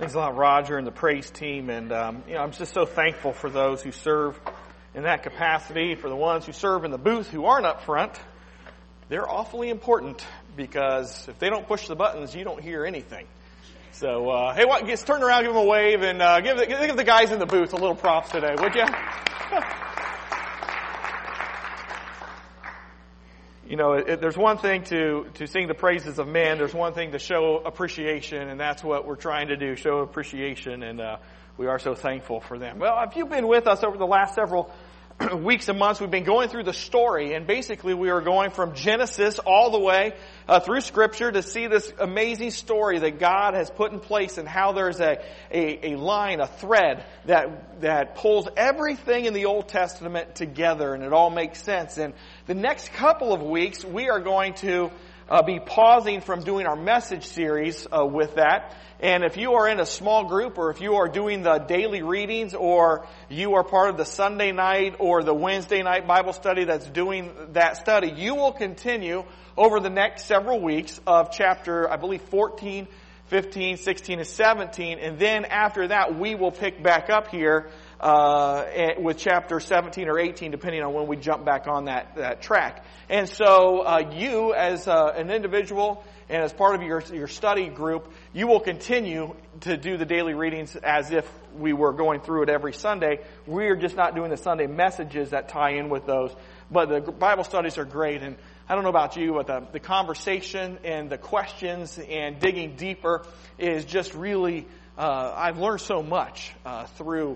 Thanks a lot, Roger, and the praise team. And, I'm just so thankful for those who serve in that capacity. For the ones who serve in the booth who aren't up front, they're awfully important because if they don't push the buttons, you don't hear anything. So, hey, just turn around, give them a wave, and give the guys in the booth a little props today, would you? There's one thing to sing the praises of men. There's one thing to show appreciation, and that's what we're trying to do, show appreciation, and we are so thankful for them. Well, if you've been with us over the last several weeks and months, we've been going through the story, and basically we are going from Genesis all the way through Scripture to see this amazing story that God has put in place and how there's a line, a thread that pulls everything in the Old Testament together, and it all makes sense. And the next couple of weeks, we are going to be pausing from doing our message series with that. And if you are in a small group, or if you are doing the daily readings, or you are part of the Sunday night or the Wednesday night Bible study that's doing that study, you will continue over the next several weeks of chapter, I believe, 14, 15, 16, and 17. And then after that, we will pick back up here with chapter 17 or 18, depending on when we jump back on that track. And so you, as an individual and as part of your study group, you will continue to do the daily readings as if we were going through it every Sunday. We are just not doing the Sunday messages that tie in with those. But the Bible studies are great. And I don't know about you, but the conversation and the questions and digging deeper is just really, I've learned so much through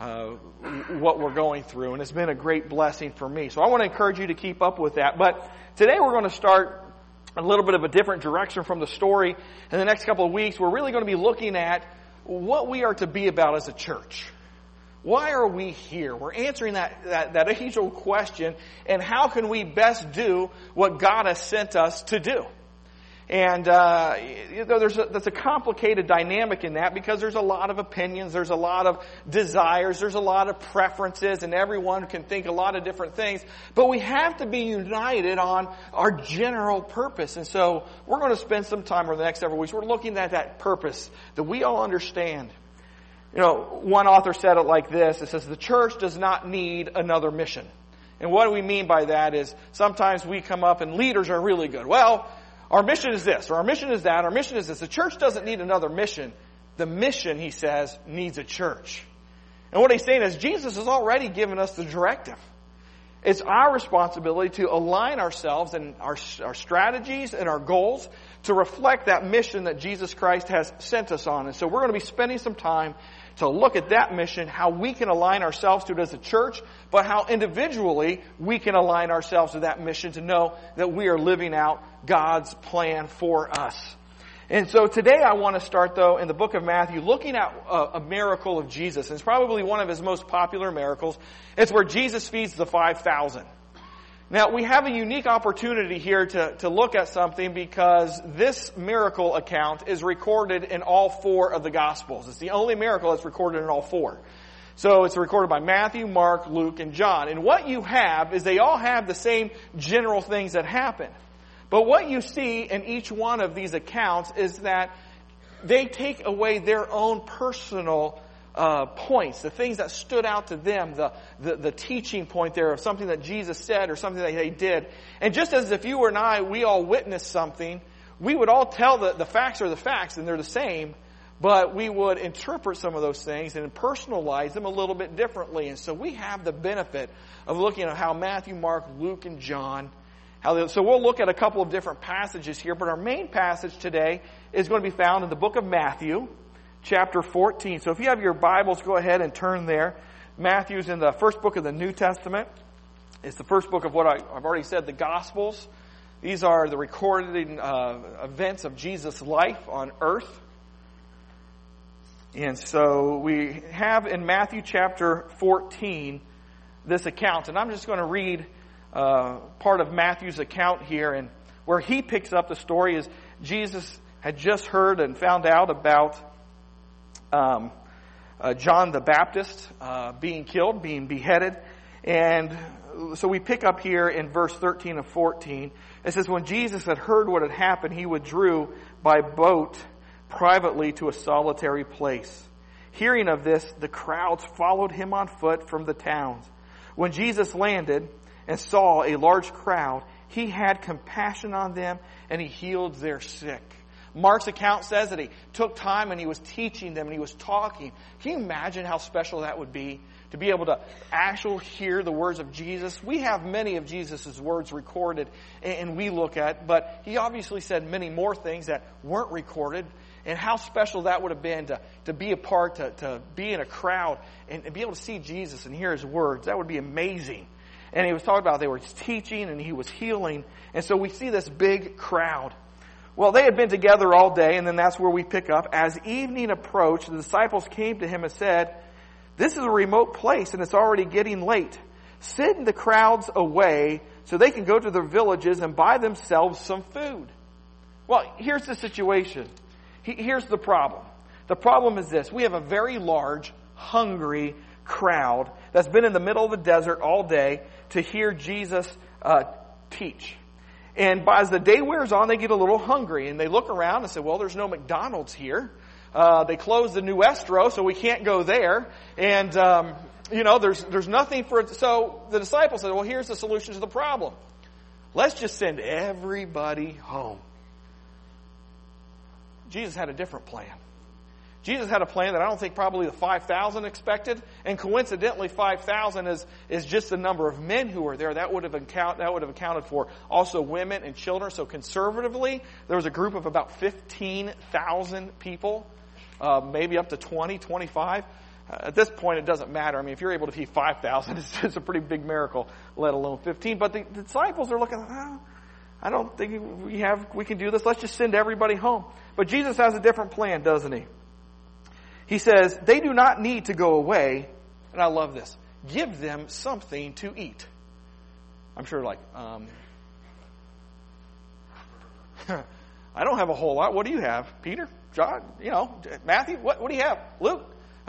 what we're going through, and it's been a great blessing for me. So I want to encourage you to keep up with that. But today we're going to start a little bit of a different direction from the story. In the next couple of weeks, we're really going to be looking at what we are to be about as a church. Why are we here? We're answering that age-old question, and how can we best do what God has sent us to do? And there's a complicated dynamic in that, because there's a lot of opinions, there's a lot of desires, there's a lot of preferences, and everyone can think a lot of different things. But we have to be united on our general purpose. And so we're going to spend some time over the next several weeks. We're looking at that purpose that we all understand. One author said it like this. It says, the church does not need another mission. And what do we mean by that is sometimes we come up and leaders are really good. Well, our mission is this, or our mission is that, our mission is this. The church doesn't need another mission. The mission, he says, needs a church. And what he's saying is Jesus has already given us the directive. It's our responsibility to align ourselves and our strategies and our goals to reflect that mission that Jesus Christ has sent us on. And so we're going to be spending some time to look at that mission, how we can align ourselves to it as a church, but how individually we can align ourselves to that mission to know that we are living out God's plan for us. And so today I want to start, though, in the book of Matthew, looking at a miracle of Jesus. It's probably one of his most popular miracles. It's where Jesus feeds the 5,000. Now, we have a unique opportunity here to look at something, because this miracle account is recorded in all four of the Gospels. It's the only miracle that's recorded in all four. So it's recorded by Matthew, Mark, Luke, and John. And what you have is they all have the same general things that happen. But what you see in each one of these accounts is that they take away their own personal points, the things that stood out to them, the teaching point there of something that Jesus said or something that they did. And just as if you and I, we all witnessed something, we would all tell the facts are the facts and they're the same, but we would interpret some of those things and personalize them a little bit differently. And so we have the benefit of looking at how Matthew, Mark, Luke, and John, so we'll look at a couple of different passages here, but our main passage today is going to be found in the book of Matthew, chapter 14. So if you have your Bibles, go ahead and turn there. Matthew's in the first book of the New Testament. It's the first book of what I've already said, the Gospels. These are the recorded events of Jesus' life on earth. And so we have in Matthew chapter 14 this account. And I'm just going to read part of Matthew's account here. And where he picks up the story is Jesus had just heard and found out about John the Baptist being killed, being beheaded. And so we pick up here in verse 13 and 14. It says, when Jesus had heard what had happened, he withdrew by boat privately to a solitary place. Hearing of this, the crowds followed him on foot from the towns. When Jesus landed and saw a large crowd, he had compassion on them and he healed their sick. Mark's account says that he took time and he was teaching them and he was talking. Can you imagine how special that would be? To be able to actually hear the words of Jesus. We have many of Jesus' words recorded and we look at, but he obviously said many more things that weren't recorded. And how special that would have been to be a part, to be in a crowd and be able to see Jesus and hear his words. That would be amazing. And he was talking about they were teaching and he was healing. And so we see this big crowd. Well, they had been together all day, and then that's where we pick up. As evening approached, the disciples came to him and said, "This is a remote place and it's already getting late. Send the crowds away so they can go to their villages and buy themselves some food." Well, here's the situation. Here's the problem. The problem is this. We have a very large, hungry crowd that's been in the middle of the desert all day to hear Jesus teach. And as the day wears on, they get a little hungry. And they look around and say, well, there's no McDonald's here. They closed the Nuestro, so we can't go there. And, there's nothing for it. So the disciples said, well, here's the solution to the problem. Let's just send everybody home. Jesus had a different plan. Jesus had a plan that I don't think probably the 5,000 expected. And coincidentally, 5,000 is just the number of men who were there. That would have accounted for also women and children. So conservatively, there was a group of about 15,000 people, maybe up to 20, 25. At this point, it doesn't matter. I mean, if you're able to feed 5,000, it's a pretty big miracle, let alone 15. But the disciples are looking, I don't think we can do this. Let's just send everybody home. But Jesus has a different plan, doesn't he? He says, they do not need to go away. And I love this. Give them something to eat. I'm sure I don't have a whole lot. What do you have? Peter? John? Matthew? What do you have? Luke?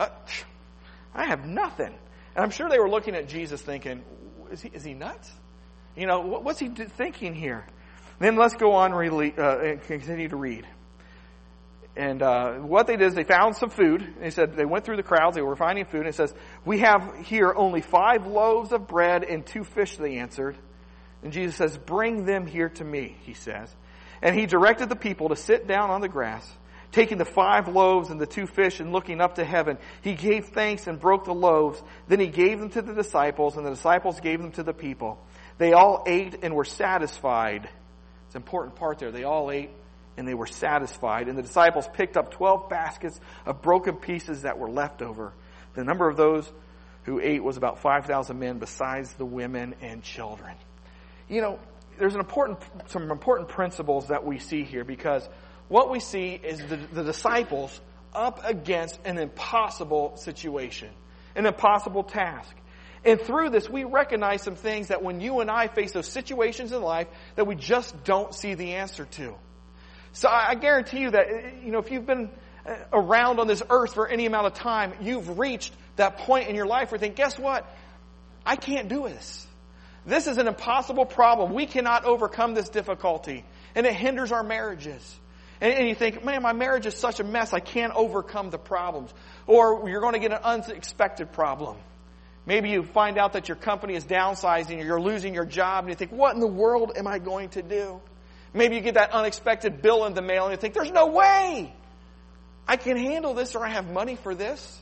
I have nothing. And I'm sure they were looking at Jesus thinking, is he nuts? What's he thinking here? Then let's go on and continue to read. And what they did is they found some food. And they said they went through the crowds. They were finding food. And it says, we have here only 5 loaves of bread and 2 fish, they answered. And Jesus says, bring them here to me, he says. And he directed the people to sit down on the grass. Taking the 5 loaves and the 2 fish and looking up to heaven, he gave thanks and broke the loaves. Then he gave them to the disciples, and the disciples gave them to the people. They all ate and were satisfied. It's an important part there. They all ate and they were satisfied. And the disciples picked up 12 baskets of broken pieces that were left over. The number of those who ate was about 5,000 men, besides the women and children. There's some important principles that we see here, because what we see is the disciples up against an impossible situation, an impossible task. And through this, we recognize some things that when you and I face those situations in life that we just don't see the answer to. So I guarantee you that, if you've been around on this earth for any amount of time, you've reached that point in your life where you think, guess what? I can't do this. This is an impossible problem. We cannot overcome this difficulty. And it hinders our marriages. And you think, man, my marriage is such a mess, I can't overcome the problems. Or you're going to get an unexpected problem. Maybe you find out that your company is downsizing or you're losing your job and you think, what in the world am I going to do? Maybe you get that unexpected bill in the mail and you think, there's no way I can handle this or I have money for this.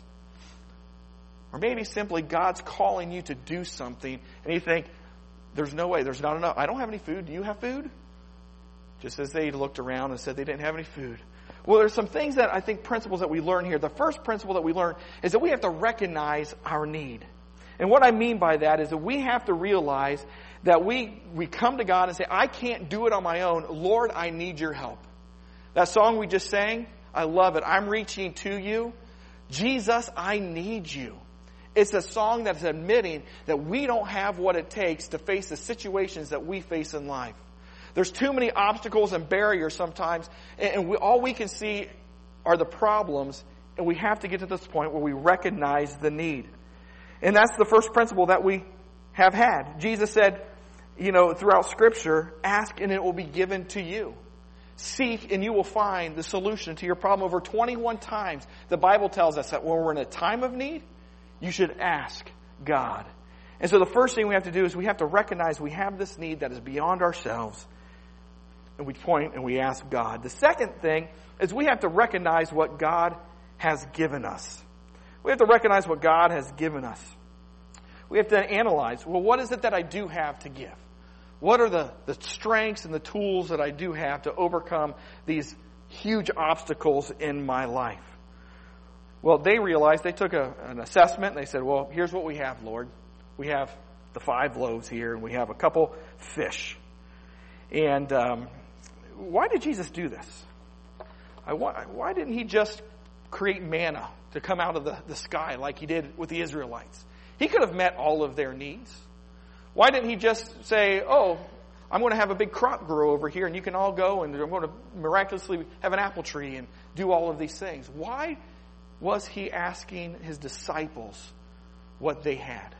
Or maybe simply God's calling you to do something and you think, there's no way, there's not enough. I don't have any food. Do you have food? Just as they looked around and said they didn't have any food. Well, there's some things that I think principles that we learn here. The first principle that we learn is that we have to recognize our need. And what I mean by that is that we have to realize that we come to God and say, I can't do it on my own. Lord, I need your help. That song we just sang, I love it. I'm reaching to you. Jesus, I need you. It's a song that's admitting that we don't have what it takes to face the situations that we face in life. There's too many obstacles and barriers sometimes, and all we can see are the problems, and we have to get to this point where we recognize the need. And that's the first principle that we have had. Jesus said, throughout Scripture, ask and it will be given to you. Seek and you will find the solution to your problem. Over 21 times, the Bible tells us that when we're in a time of need, you should ask God. And so the first thing we have to do is we have to recognize we have this need that is beyond ourselves. And we point and we ask God. The second thing is we have to recognize what God has given us. We have to recognize what God has given us. We have to analyze, well, what is it that I do have to give? What are the strengths and the tools that I do have to overcome these huge obstacles in my life? Well, they realized, they took an assessment, and they said, well, here's what we have, Lord. We have the 5 loaves here, and we have a couple fish. And why did Jesus do this? Why didn't he just create manna to come out of the sky like he did with the Israelites? He could have met all of their needs. Why didn't he just say, oh, I'm going to have a big crop grow over here and you can all go and I'm going to miraculously have an apple tree and do all of these things? Why was he asking his disciples what they had?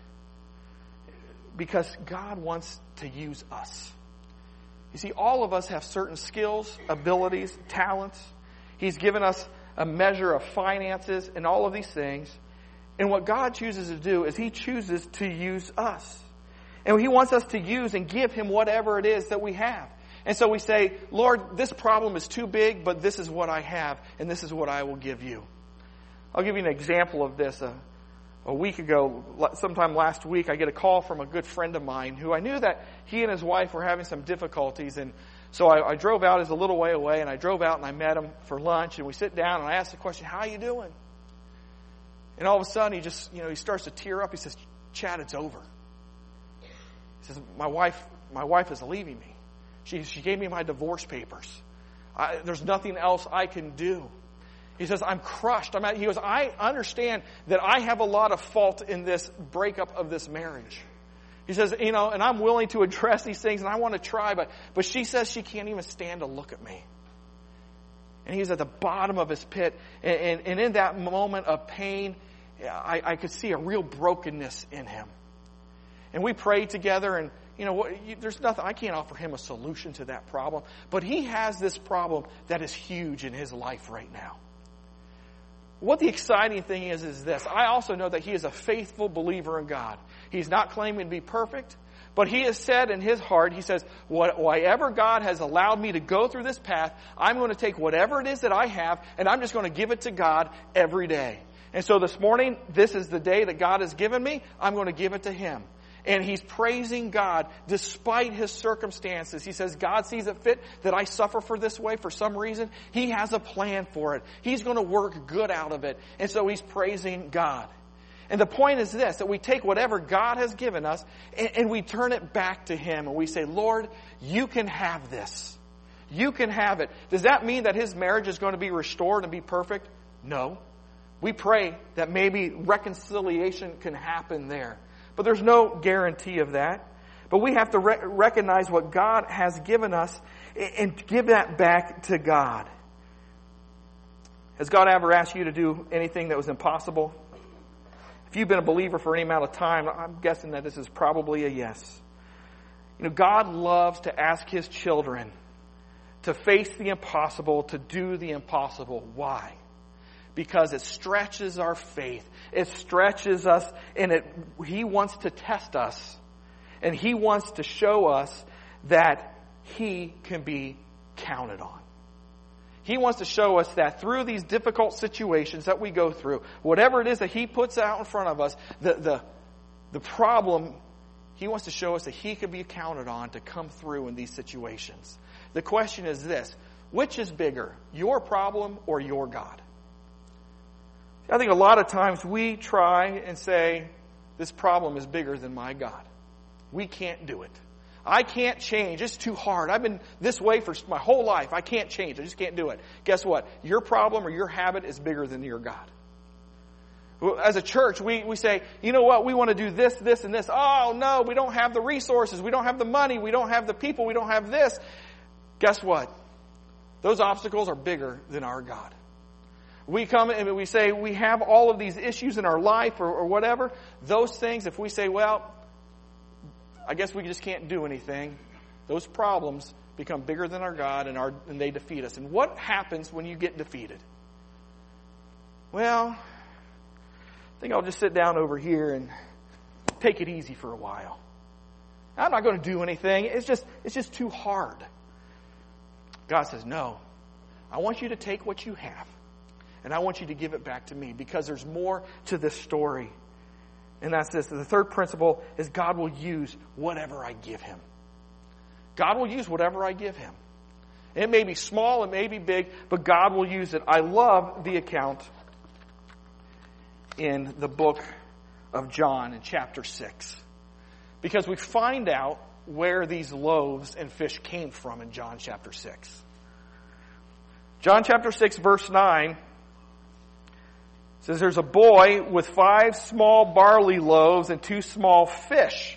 Because God wants to use us. You see, all of us have certain skills, abilities, talents. He's given us a measure of finances and all of these things. And what God chooses to do is he chooses to use us. And he wants us to use and give him whatever it is that we have. And so we say, Lord, this problem is too big, but this is what I have, and this is what I will give you. I'll give you an example of this. A week ago, sometime last week, I get a call from a good friend of mine who I knew that he and his wife were having some difficulties. And so I drove out, it's a little way away, and I drove out and I met him for lunch. And we sit down and I asked the question, how are you doing? And all of a sudden he just, he starts to tear up. He says, Chad, it's over. He says, my wife is leaving me. She gave me my divorce papers. There's nothing else I can do. He says, I'm crushed. He goes, I understand that I have a lot of fault in this breakup of this marriage. He says, and I'm willing to address these things and I want to try, but she says she can't even stand to look at me. And he's at the bottom of his pit. And in that moment of pain, I could see a real brokenness in him. And we prayed together and, there's nothing, I can't offer him a solution to that problem. But he has this problem that is huge in his life right now. What the exciting thing is this. I also know that he is a faithful believer in God. He's not claiming to be perfect, but he has said in his heart, he says, whatever God has allowed me to go through this path, I'm going to take whatever it is that I have, and I'm just going to give it to God every day. And so this morning, this is the day that God has given me. I'm going to give it to him. And he's praising God despite his circumstances. He says, God sees it fit that I suffer for this way for some reason. He has a plan for it. He's going to work good out of it. And so he's praising God. And the point is this, that we take whatever God has given us and we turn it back to him. And we say, Lord, you can have this. You can have it. Does that mean that his marriage is going to be restored and be perfect? No. We pray that maybe reconciliation can happen there. But there's no guarantee of that. But we have to recognize what God has given us and give that back to God. Has God ever asked you to do anything that was impossible? If you've been a believer for any amount of time, I'm guessing that this is probably a yes. God loves to ask his children to face the impossible, to do the impossible. Why? Because it stretches our faith. It stretches us, and he wants to test us. And he wants to show us that he can be counted on. He wants to show us that through these difficult situations that we go through, whatever it is that he puts out in front of us, the problem, he wants to show us that he can be counted on to come through in these situations. The question is this: which is bigger, your problem or your God? I think a lot of times we try and say, this problem is bigger than my God. We can't do it. I can't change. It's too hard. I've been this way for my whole life. I can't change. I just can't do it. Guess what? Your problem or your habit is bigger than your God. As a church, we say, you know what? We want to do this, this, and this. Oh, no, we don't have the resources. We don't have the money. We don't have the people. We don't have this. Guess what? Those obstacles are bigger than our God. We come and we say we have all of these issues in our life or whatever. Those things, if we say, well, I guess we just can't do anything, those problems become bigger than our God, and they defeat us. And what happens when you get defeated? Well, I think I'll just sit down over here and take it easy for a while. I'm not going to do anything. It's just too hard. God says, no. I want you to take what you have, and I want you to give it back to me, because there's more to this story. And that's this. The third principle is God will use whatever I give him. God will use whatever I give him. It may be small, it may be big, but God will use it. I love the account in the book of John in chapter 6. Because we find out where these loaves and fish came from in John chapter 6. John chapter 6 verse 9 says there's a boy with 5 small barley loaves and 2 small fish.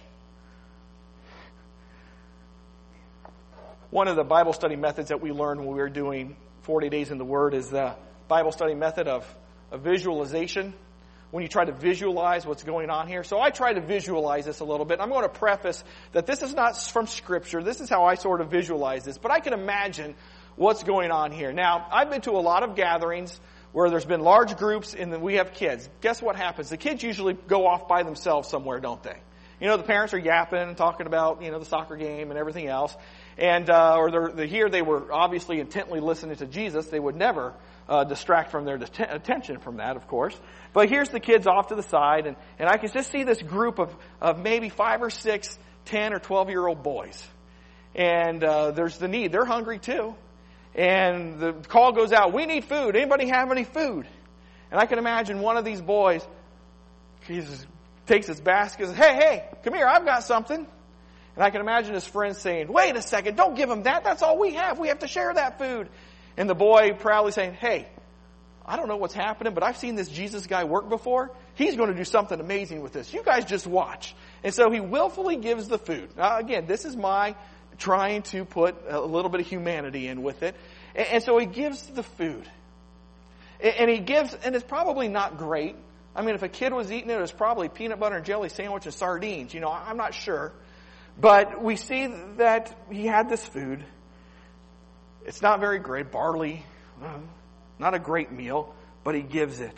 One of the Bible study methods that we learned when we were doing 40 Days in the Word is the Bible study method of visualization. When you try to visualize what's going on here. So I try to visualize this a little bit. I'm going to preface that this is not from Scripture. This is how I sort of visualize this. But I can imagine what's going on here. Now, I've been to a lot of gatherings where there's been large groups and then we have kids. Guess what happens? The kids usually go off by themselves somewhere, don't they? You know, the parents are yapping and talking about, the soccer game and everything else. And, here they were obviously intently listening to Jesus. They would never distract from their attention from that, of course. But here's the kids off to the side, and I can just see this group of maybe 5 or 6, 10 or 12-year-old boys. And there's the need. They're hungry too. And the call goes out, we need food. Anybody have any food? And I can imagine one of these boys, he takes his basket and says, hey, come here, I've got something. And I can imagine his friends saying, wait a second, don't give him that. That's all we have. We have to share that food. And the boy proudly saying, hey, I don't know what's happening, but I've seen this Jesus guy work before. He's going to do something amazing with this. You guys just watch. And so he willfully gives the food. Now, again, this is my trying to put a little bit of humanity in with it. And so he gives the food. And he gives, and it's probably not great. I mean, if a kid was eating it, it was probably peanut butter and jelly sandwich and sardines. I'm not sure. But we see that he had this food. It's not very great. Barley, not a great meal, but he gives it.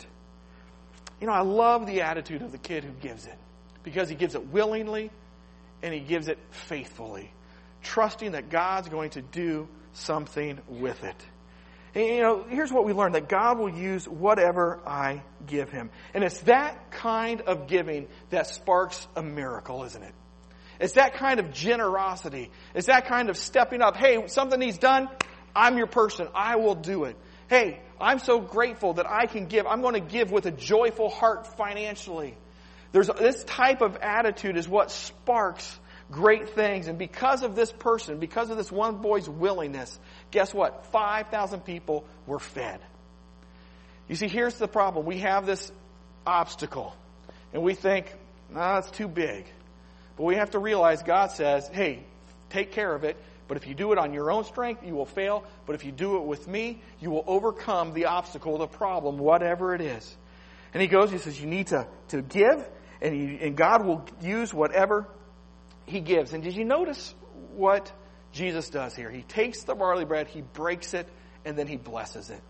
I love the attitude of the kid who gives it. Because he gives it willingly and he gives it faithfully. Trusting that God's going to do something with it. And, here's what we learned, that God will use whatever I give him. And it's that kind of giving that sparks a miracle, isn't it? It's that kind of generosity. It's that kind of stepping up. Hey, something needs done. I'm your person. I will do it. Hey, I'm so grateful that I can give. I'm going to give with a joyful heart financially. This type of attitude is what sparks great things. And because of this person, because of this one boy's willingness, guess what? 5,000 people were fed. You see, here's the problem. We have this obstacle. And we think, it's too big. But we have to realize God says, hey, take care of it. But if you do it on your own strength, you will fail. But if you do it with me, you will overcome the obstacle, the problem, whatever it is. And he says, you need to give, and God will use whatever he gives. And did you notice what Jesus does here? He takes the barley bread, he breaks it, and then he blesses it.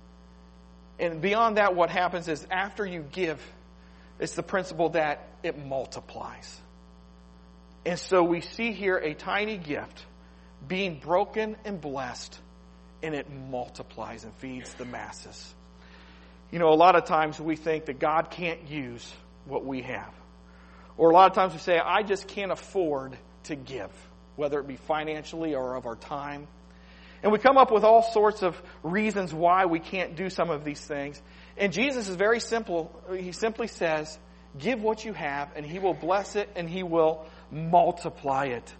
And beyond that, what happens is after you give, it's the principle that it multiplies. And so we see here a tiny gift being broken and blessed, and it multiplies and feeds the masses. A lot of times we think that God can't use what we have. Or a lot of times we say, I just can't afford to give, whether it be financially or of our time. And we come up with all sorts of reasons why we can't do some of these things. And Jesus is very simple. He simply says, give what you have, and he will bless it, and he will multiply it.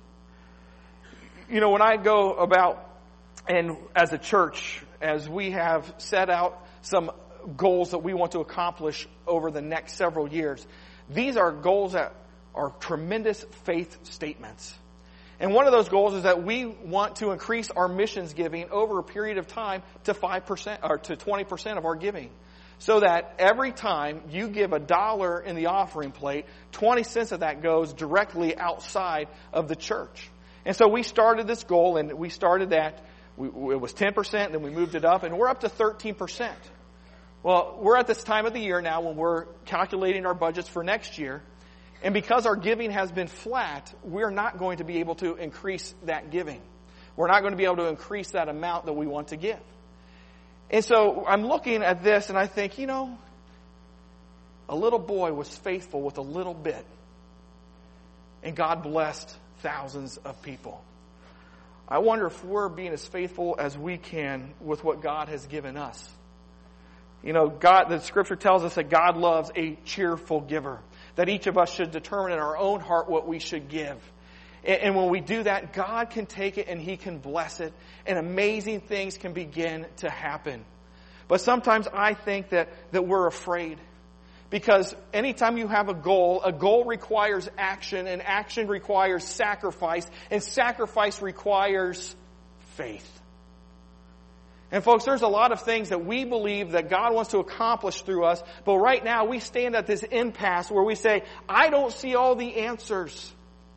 When I go about, and as a church, as we have set out some goals that we want to accomplish over the next several years, these are goals that are tremendous faith statements. And one of those goals is that we want to increase our missions giving over a period of time to 5% or to 20% of our giving. So that every time you give $1 in the offering plate, 20 cents of that goes directly outside of the church. And so we started this goal, and we started that. It was 10%, then we moved it up, and we're up to 13%. Well, we're at this time of the year now when we're calculating our budgets for next year. And because our giving has been flat, we're not going to be able to increase that giving. We're not going to be able to increase that amount that we want to give. And so I'm looking at this and I think, a little boy was faithful with a little bit. And God blessed thousands of people. I wonder if we're being as faithful as we can with what God has given us. The Scripture tells us that God loves a cheerful giver. That each of us should determine in our own heart what we should give. And when we do that, God can take it and He can bless it. And amazing things can begin to happen. But sometimes I think that we're afraid. Because anytime you have a goal requires action. And action requires sacrifice. And sacrifice requires faith. And folks, there's a lot of things that we believe that God wants to accomplish through us. But right now we stand at this impasse where we say, I don't see all the answers.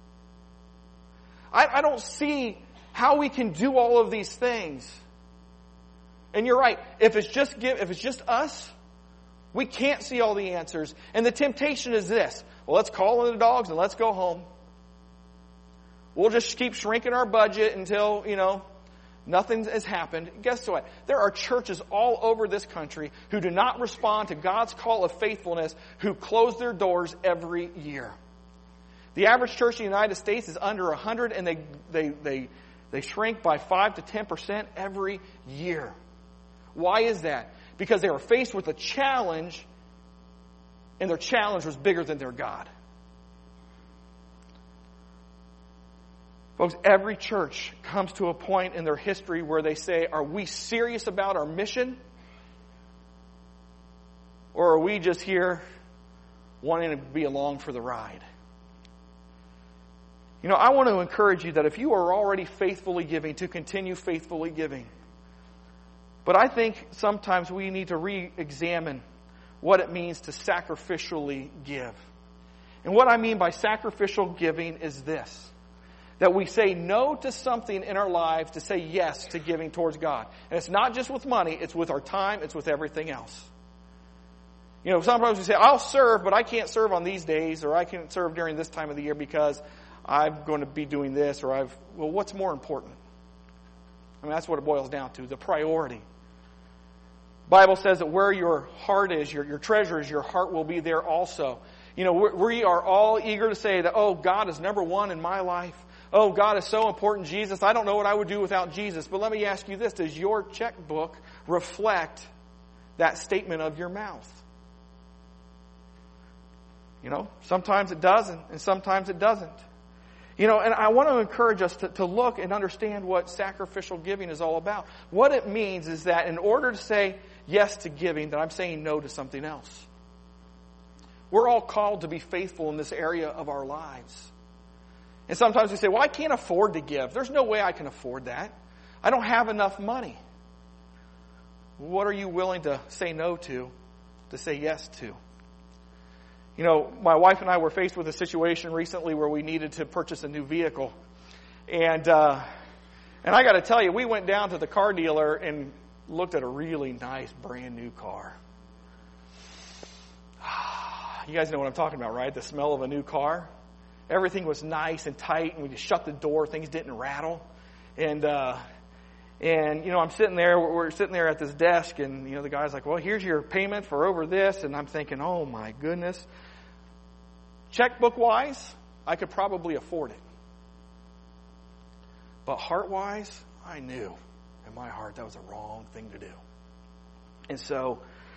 I don't see how we can do all of these things. And you're right. If it's just us, we can't see all the answers. And the temptation is this. Well, let's call in the dogs and let's go home. We'll just keep shrinking our budget until, nothing has happened. Guess what? There are churches all over this country who do not respond to God's call of faithfulness, who close their doors every year. The average church in the United States is under 100, and they shrink by 5 to 10% every year. Why is that? Because they were faced with a challenge, and their challenge was bigger than their God. Folks, every church comes to a point in their history where they say, are we serious about our mission? Or are we just here wanting to be along for the ride? I want to encourage you that if you are already faithfully giving, to continue faithfully giving. But I think sometimes we need to re-examine what it means to sacrificially give. And what I mean by sacrificial giving is this. That we say no to something in our lives to say yes to giving towards God. And it's not just with money, it's with our time, it's with everything else. Sometimes we say, I'll serve, but I can't serve on these days, or I can't serve during this time of the year because I'm going to be doing this, or what's more important? That's what it boils down to, the priority. The Bible says that where your heart is, your treasure is, your heart will be there also. We are all eager to say that, God is number one in my life. God is so important, Jesus. I don't know what I would do without Jesus. But let me ask you this. Does your checkbook reflect that statement of your mouth? Sometimes it does, and sometimes it doesn't. And I want to encourage us to look and understand what sacrificial giving is all about. What it means is that in order to say yes to giving, that I'm saying no to something else. We're all called to be faithful in this area of our lives. And sometimes we say, well, I can't afford to give. There's no way I can afford that. I don't have enough money. What are you willing to say no to say yes to? My wife and I were faced with a situation recently where we needed to purchase a new vehicle. And I got to tell you, we went down to the car dealer and looked at a really nice brand new car. You guys know what I'm talking about, right? The smell of a new car. Everything was nice and tight, and we just shut the door. Things didn't rattle. And I'm sitting there. We're sitting there at this desk, and the guy's like, "Well, here's your payment for over this." And I'm thinking, "Oh my goodness." Checkbook wise, I could probably afford it, but heart wise, I knew in my heart that was the wrong thing to do. And so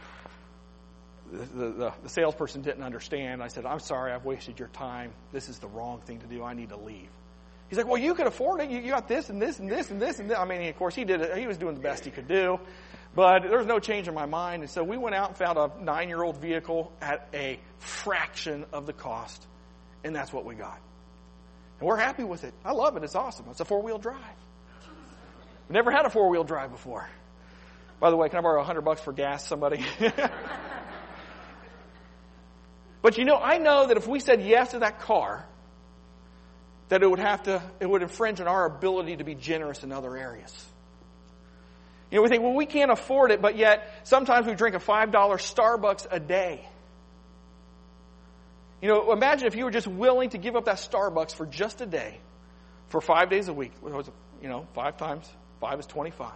the salesperson didn't understand. I said, "I'm sorry, I've wasted your time. This is the wrong thing to do. I need to leave." He's like, "Well, you can afford it. You got this and this and this and this and this." I mean, of course, he did it. He was doing the best he could do, but there was no change in my mind. And so we went out and found a 9-year-old vehicle at a fraction of the cost, and that's what we got. And we're happy with it. I love it. It's awesome. It's a 4-wheel drive. We've never had a 4-wheel drive before. By the way, can I borrow $100 for gas, somebody? But I know that if we said yes to that car, that it would infringe on our ability to be generous in other areas. You know, we think, well, we can't afford it, but yet sometimes we drink a $5 Starbucks a day. You know, imagine if you were just willing to give up that Starbucks for just a day, for 5 days a week. You know, 5 times 5 is 25.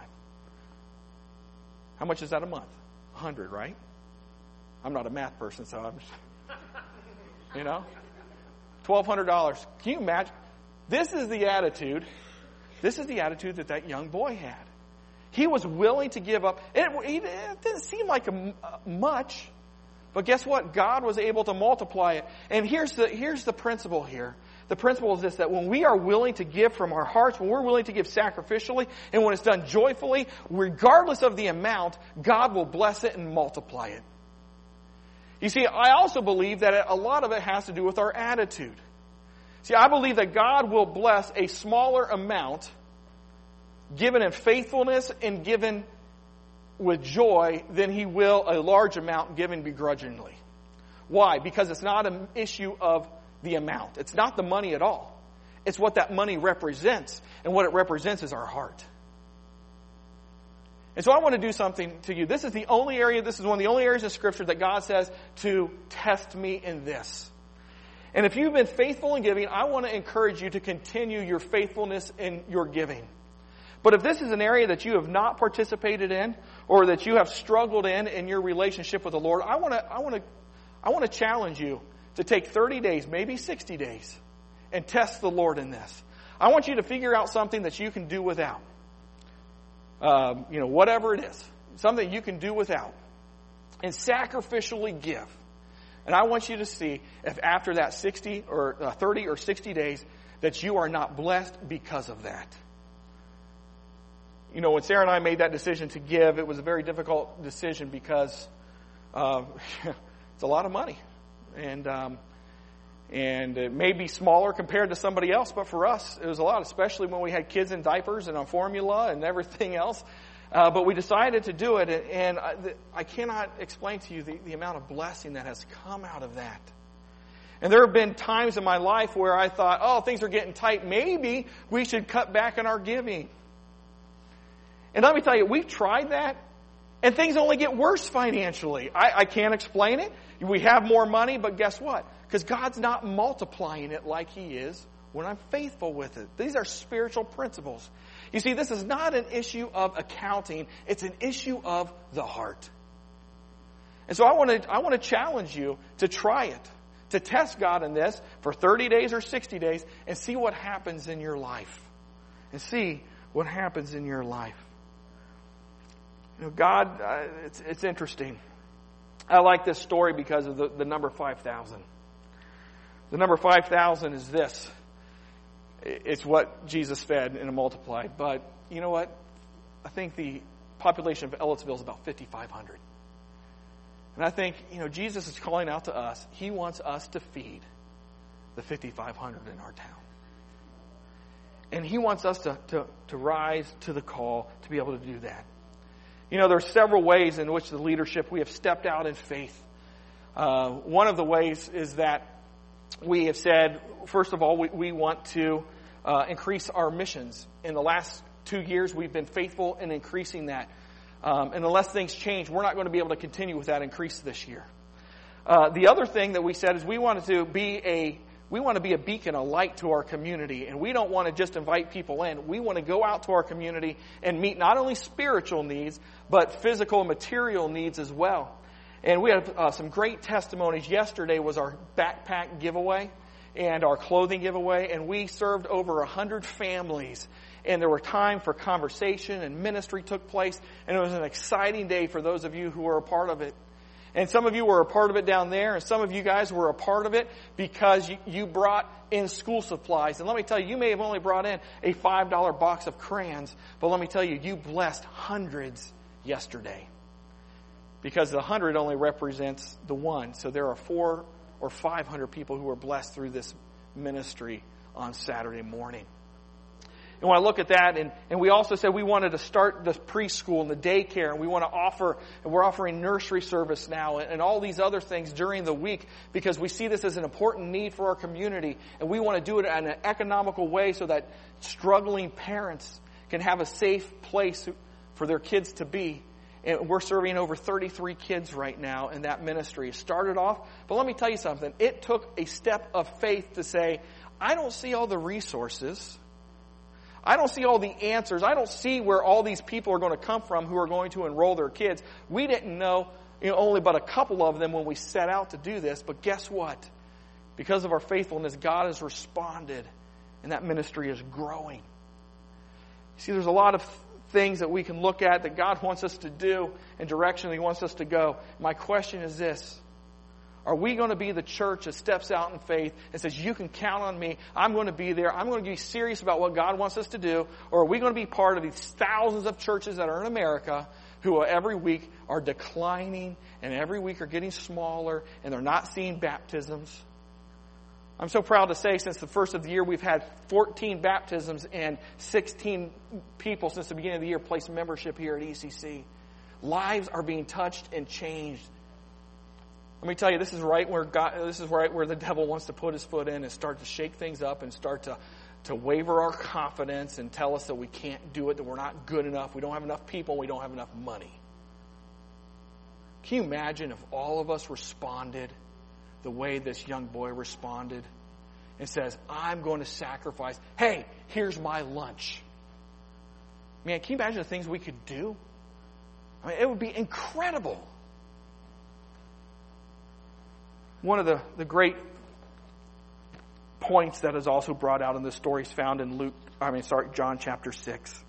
How much is that a month? 100, right? I'm not a math person, so I'm just, you know, $1,200. Can you imagine? This is the attitude that young boy had. He was willing to give up. It didn't seem like much, but guess what? God was able to multiply it. And here's the principle here. The principle is this, that when we are willing to give from our hearts, when we're willing to give sacrificially, and when it's done joyfully, regardless of the amount, God will bless it and multiply it. You see, I also believe that a lot of it has to do with our attitude. See, I believe that God will bless a smaller amount given in faithfulness and given with joy than He will a large amount given begrudgingly. Why? Because it's not an issue of the amount. It's not the money at all. It's what that money represents. And what it represents is our heart. And so I want to do something to you. This is one of the only areas of Scripture that God says to test me in this. And if you've been faithful in giving, I want to encourage you to continue your faithfulness in your giving. But if this is an area that you have not participated in, or that you have struggled in your relationship with the Lord, I want to challenge you to take 30 days, maybe 60 days, and test the Lord in this. I want you to figure out something that you can do without. Whatever it is, something you can do without, and sacrificially give. And I want you to see if after that 30 or 60 days that you are not blessed because of that. You know, when Sarah and I made that decision to give, it was a very difficult decision because it's a lot of money. And it may be smaller compared to somebody else, but for us, it was a lot, especially when we had kids in diapers and on formula and everything else. But we decided to do it, and I cannot explain to you the amount of blessing that has come out of that. And there have been times in my life where I thought, things are getting tight. Maybe we should cut back on our giving. And let me tell you, we've tried that, and things only get worse financially. I can't explain it. We have more money, but guess what? Because God's not multiplying it like He is when I'm faithful with it. These are spiritual principles. You see, this is not an issue of accounting. It's an issue of the heart. And so I want to challenge you to try it, to test God in this for 30 days or 60 days and see what happens in your life. And see what happens in your life. You know, God, it's interesting. I like this story because of the number 5,000. The number 5,000 is this. It's what Jesus fed and multiplied. But you know what? I think the population of Ellettsville is about 5,500. And I think, Jesus is calling out to us. He wants us to feed the 5,500 in our town. And He wants us to rise to the call to be able to do that. There are several ways in which the leadership, we have stepped out in faith. One of the ways is that we have said, first of all, we want to increase our missions. In the last 2 years, we've been faithful in increasing that. And unless things change, we're not going to be able to continue with that increase this year. The other thing that we said is we want to be a beacon, a light to our community. And we don't want to just invite people in. We want to go out to our community and meet not only spiritual needs, but physical and material needs as well. And we had some great testimonies. Yesterday was our backpack giveaway and our clothing giveaway. And we served over 100 families. And there were time for conversation and ministry took place. And it was an exciting day for those of you who were a part of it. And some of you were a part of it down there, and some of you guys were a part of it because you brought in school supplies. And let me tell you, you may have only brought in a $5 box of crayons, but let me tell you, you blessed hundreds yesterday. Because the 100 only represents the one. So there are 400 or 500 people who were blessed through this ministry on Saturday morning. And when I look at that, and we also said we wanted to start the preschool and the daycare, and we want to offer, and we're offering nursery service now, and all these other things during the week, because we see this as an important need for our community, and we want to do it in an economical way so that struggling parents can have a safe place for their kids to be. And we're serving over 33 kids right now in that ministry. It started off, but let me tell you something. It took a step of faith to say, I don't see all the resources. I don't see all the answers. I don't see where all these people are going to come from who are going to enroll their kids. We didn't know, only but a couple of them when we set out to do this. But guess what? Because of our faithfulness, God has responded, and that ministry is growing. See, there's a lot of things that we can look at that God wants us to do and direction He wants us to go. My question is this. Are we going to be the church that steps out in faith and says, you can count on me, I'm going to be there, I'm going to be serious about what God wants us to do? Or are we going to be part of these thousands of churches that are in America who every week are declining and every week are getting smaller and they're not seeing baptisms? I'm so proud to say since the first of the year we've had 14 baptisms and 16 people since the beginning of the year place membership here at ECC. Lives are being touched and changed. Let me tell you, this is right where the devil wants to put his foot in and start to shake things up and start to waver our confidence and tell us that we can't do it, that we're not good enough, we don't have enough people, we don't have enough money. Can you imagine if all of us responded the way this young boy responded and says, I'm going to sacrifice. Hey, here's my lunch. Man, can you imagine the things we could do? I mean, it would be incredible. One of the great points that is also brought out in this story is found in John chapter 6.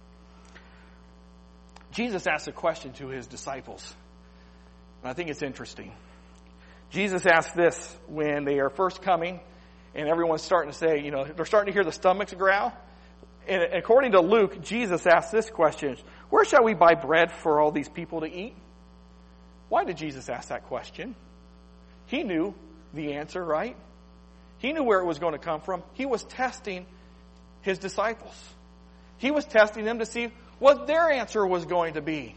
Jesus asked a question to His disciples. And I think it's interesting. Jesus asked this when they are first coming, and everyone's starting to say, they're starting to hear the stomachs growl. And according to Luke, Jesus asked this question, where shall we buy bread for all these people to eat? Why did Jesus ask that question? He knew the answer, right? He knew where it was going to come from. He was testing His disciples. He was testing them to see what their answer was going to be.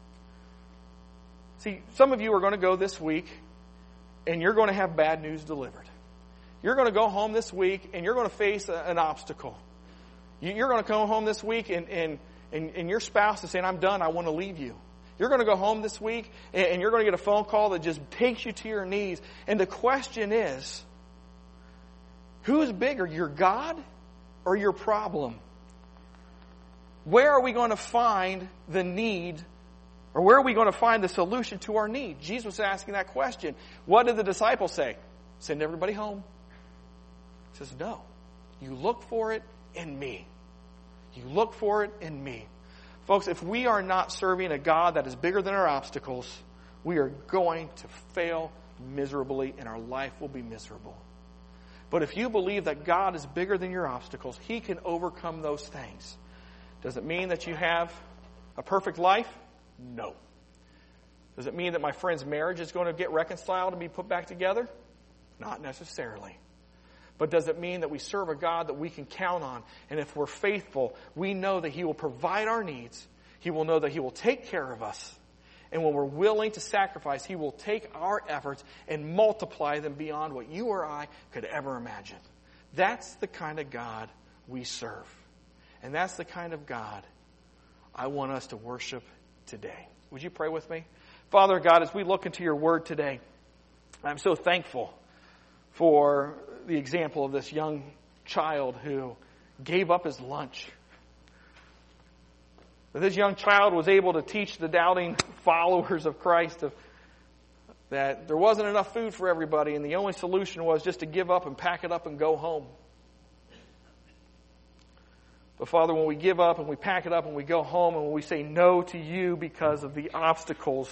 See, some of you are going to go this week and you're going to have bad news delivered. You're going to go home this week and you're going to face an obstacle. You're going to come home this week and your spouse is saying, I'm done, I want to leave you. You're going to go home this week and you're going to get a phone call that just takes you to your knees. And the question is, who's bigger, your God or your problem? Where are we going to find the need, or where are we going to find the solution to our need? Jesus was asking that question. What did the disciples say? Send everybody home. He says, no. You look for it in me. You look for it in me. Folks, if we are not serving a God that is bigger than our obstacles, we are going to fail miserably and our life will be miserable. But if you believe that God is bigger than your obstacles, He can overcome those things. Does it mean that you have a perfect life? No. Does it mean that my friend's marriage is going to get reconciled and be put back together? Not necessarily. But does it mean that we serve a God that we can count on? And if we're faithful, we know that He will provide our needs. He will know that He will take care of us. And when we're willing to sacrifice, He will take our efforts and multiply them beyond what you or I could ever imagine. That's the kind of God we serve. And that's the kind of God I want us to worship today. Would you pray with me? Father God, as we look into your word today, I'm so thankful for the example of this young child who gave up his lunch. That this young child was able to teach the doubting followers of Christ that there wasn't enough food for everybody and the only solution was just to give up and pack it up and go home. But Father, when we give up and we pack it up and we go home and when we say no to you because of the obstacles,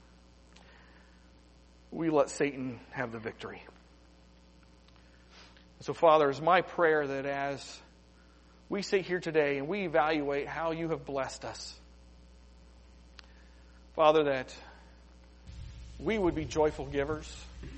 we let Satan have the victory. So Father, it's my prayer that as we sit here today and we evaluate how you have blessed us, Father, that we would be joyful givers.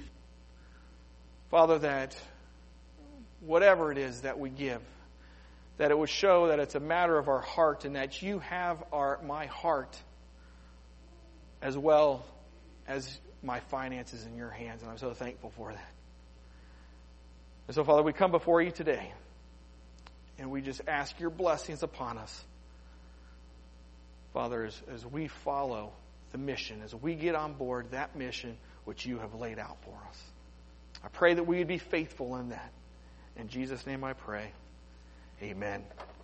Father, that whatever it is that we give, that it would show that it's a matter of our heart and that you have my heart as well as my finances in your hands. And I'm so thankful for that. And so, Father, we come before you today and we just ask your blessings upon us. Father, as we follow the mission, as we get on board that mission which you have laid out for us. I pray that we would be faithful in that. In Jesus' name I pray. Amen.